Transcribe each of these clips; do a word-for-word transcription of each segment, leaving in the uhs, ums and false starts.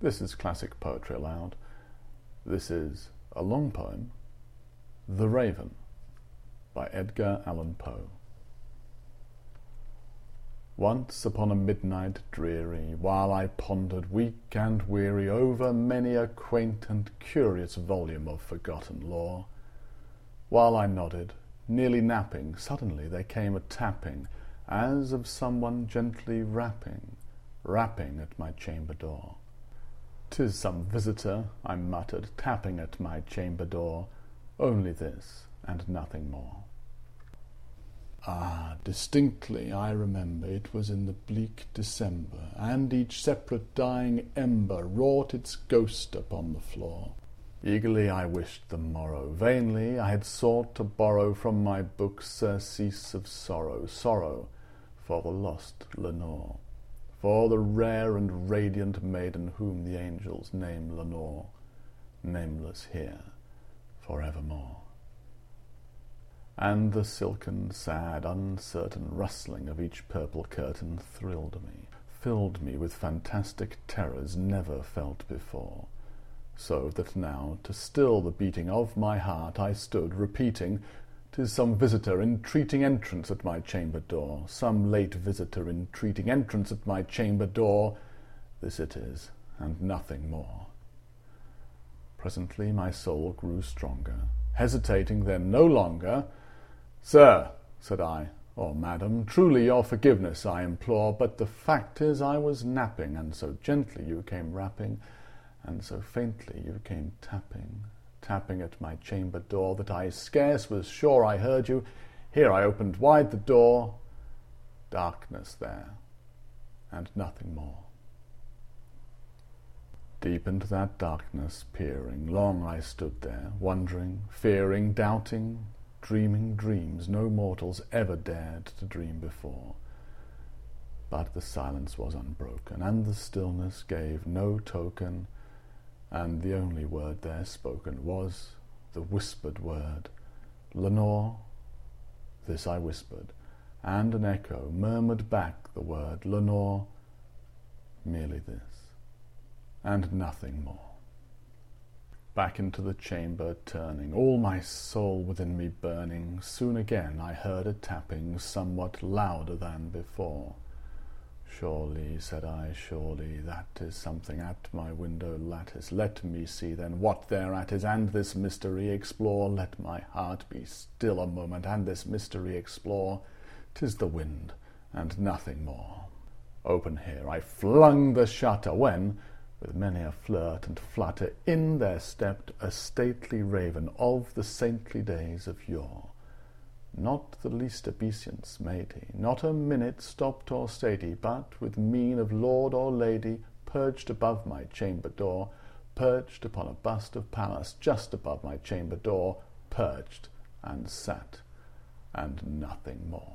This is Classic Poetry Aloud. This is a long poem, The Raven, by Edgar Allan Poe. Once upon a midnight dreary, while I pondered weak and weary over many a quaint and curious volume of forgotten lore, while I nodded, nearly napping, suddenly there came a tapping, as of someone gently rapping, rapping at my chamber door. "'Tis some visitor," I muttered, tapping at my chamber door, "only this, and nothing more." Ah, distinctly I remember it was in the bleak December, and each separate dying ember wrought its ghost upon the floor. Eagerly I wished the morrow, vainly I had sought to borrow from my book surcease of sorrow, sorrow for the lost Lenore, for the rare and radiant maiden whom the angels name Lenore, nameless here for evermore. And the silken, sad, uncertain rustling of each purple curtain thrilled me, filled me with fantastic terrors never felt before, so that now, to still the beating of my heart, I stood repeating, "'Tis some visitor entreating entrance at my chamber door, some late visitor entreating entrance at my chamber door. This it is, and nothing more." Presently my soul grew stronger, hesitating then no longer. "Sir," said I, "or madam, truly your forgiveness I implore, but the fact is I was napping, and so gently you came rapping, and so faintly you came tapping, tapping at my chamber door, that I scarce was sure I heard you. Here I opened wide the door, darkness there, and nothing more." Deep into that darkness peering, long I stood there, wondering, fearing, doubting, dreaming dreams no mortals ever dared to dream before. But the silence was unbroken, and the stillness gave no token, and the only word there spoken was the whispered word, "Lenore." This I whispered, and an echo murmured back the word, "Lenore," merely this, and nothing more. Back into the chamber turning, all my soul within me burning, soon again I heard a tapping somewhat louder than before. "Surely," said I, "surely that is something at my window lattice. Let me see then what thereat is, and this mystery explore. Let my heart be still a moment, and this mystery explore. 'Tis the wind, and nothing more." Open here I flung the shutter, when, with many a flirt and flutter, in there stepped a stately raven of the saintly days of yore. Not the least obeisance made he, not a minute stopped or stayed he, but with mien of lord or lady, perched above my chamber door, perched upon a bust of Pallas, just above my chamber door, perched and sat, and nothing more.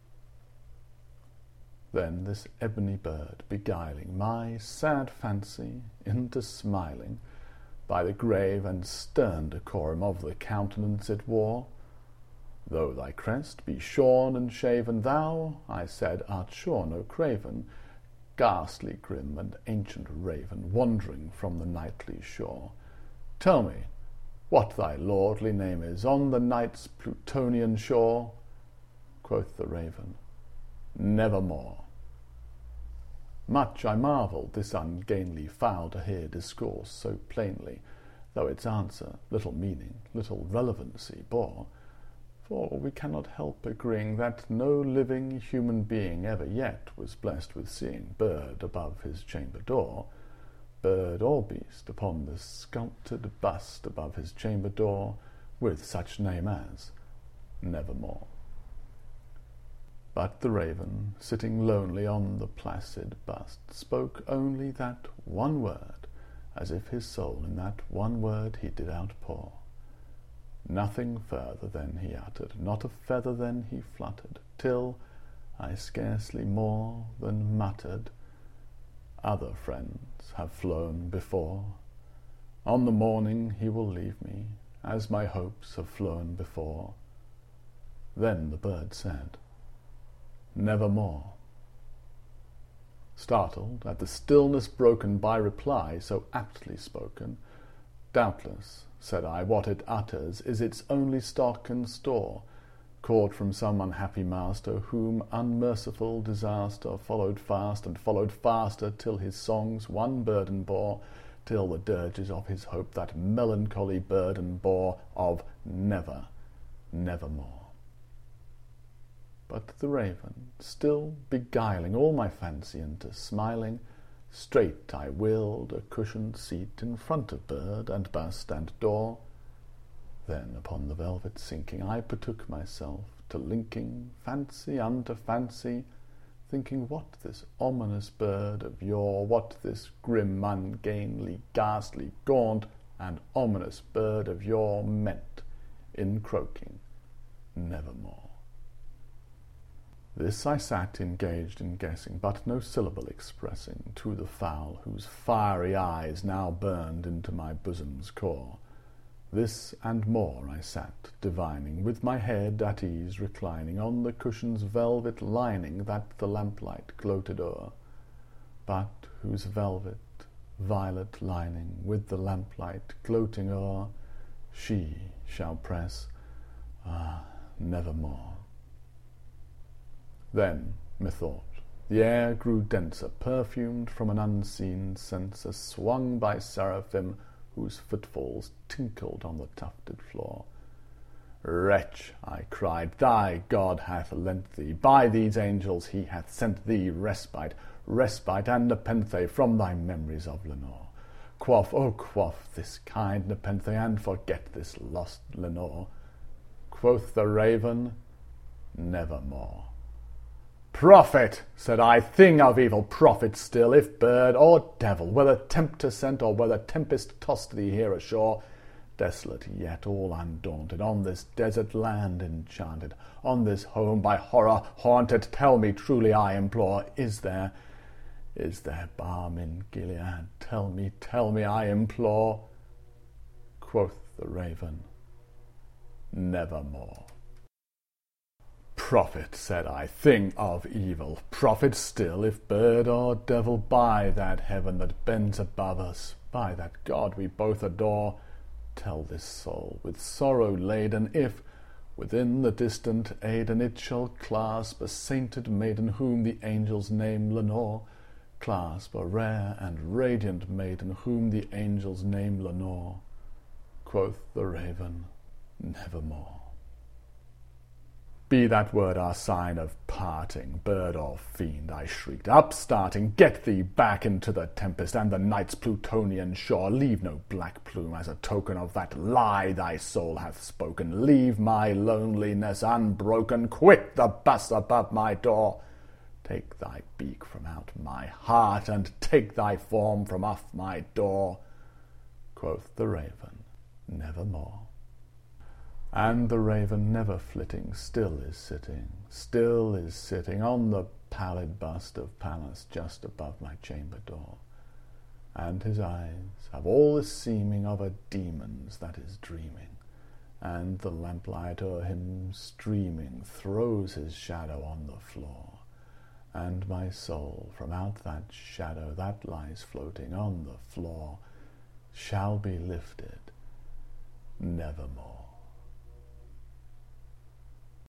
Then this ebony bird, beguiling my sad fancy into smiling, by the grave and stern decorum of the countenance it wore, "Though thy crest be shorn and shaven, thou," I said, "art sure no craven, ghastly grim and ancient raven, wandering from the nightly shore. Tell me what thy lordly name is on the night's Plutonian shore." Quoth the raven, "Nevermore." Much I marvelled this ungainly fowl to hear discourse so plainly, though its answer little meaning, little relevancy bore, for we cannot help agreeing that no living human being ever yet was blessed with seeing bird above his chamber door, bird or beast upon the sculptured bust above his chamber door, with such name as Nevermore. But the raven, sitting lonely on the placid bust, spoke only that one word, as if his soul in that one word he did outpour. Nothing further then he uttered, not a feather then he fluttered, till I scarcely more than muttered, "Other friends have flown before. On the morning he will leave me, as my hopes have flown before." Then the bird said, "Nevermore." Startled at the stillness broken by reply so aptly spoken, "Doubtless," said I, "what it utters is its only stock and store, caught from some unhappy master, whom unmerciful disaster followed fast and followed faster, till his songs one burden bore, till the dirges of his hope that melancholy burden bore of never, nevermore." But the raven, still beguiling all my fancy into smiling, straight I willed a cushioned seat in front of bird and bust and door. Then upon the velvet sinking, I betook myself to linking fancy unto fancy, thinking what this ominous bird of yore, what this grim, ungainly, ghastly, gaunt, and ominous bird of yore meant in croaking nevermore. This I sat engaged in guessing, but no syllable expressing to the fowl whose fiery eyes now burned into my bosom's core. This and more I sat divining, with my head at ease reclining on the cushion's velvet lining that the lamplight gloated o'er, but whose velvet, violet lining, with the lamplight gloating o'er, she shall press, ah, nevermore. Then, methought, the air grew denser, perfumed from an unseen censer, swung by seraphim whose footfalls tinkled on the tufted floor. "Wretch," I cried, "thy God hath lent thee, by these angels he hath sent thee respite, respite and nepenthe from thy memories of Lenore. Quaff, oh quaff this kind nepenthe, and forget this lost Lenore." Quoth the raven, "Nevermore." "Prophet," said I, "thing of evil, prophet still, if bird or devil, whether tempter sent or whether tempest tossed thee here ashore, desolate yet all undaunted, on this desert land enchanted, on this home by horror haunted, tell me truly, I implore, is there, is there balm in Gilead? Tell me, tell me, I implore." Quoth the raven, "Nevermore." "Prophet," said I, "thing of evil, prophet still, if bird or devil, by that heaven that bends above us, by that God we both adore, tell this soul with sorrow laden, if, within the distant Aidenn, it shall clasp a sainted maiden whom the angels name Lenore, clasp a rare and radiant maiden whom the angels name Lenore." Quoth the raven, "Nevermore." "Be that word our sign of parting, bird or fiend," I shrieked, upstarting, "get thee back into the tempest and the night's Plutonian shore. Leave no black plume as a token of that lie thy soul hath spoken. Leave my loneliness unbroken. Quit the bus above my door. Take thy beak from out my heart, and take thy form from off my door." Quoth the raven, "Nevermore." And the raven, never flitting, still is sitting, still is sitting on the pallid bust of Pallas just above my chamber door, and his eyes have all the seeming of a demon's that is dreaming, and the lamplight o'er him streaming throws his shadow on the floor, and my soul from out that shadow that lies floating on the floor shall be lifted nevermore.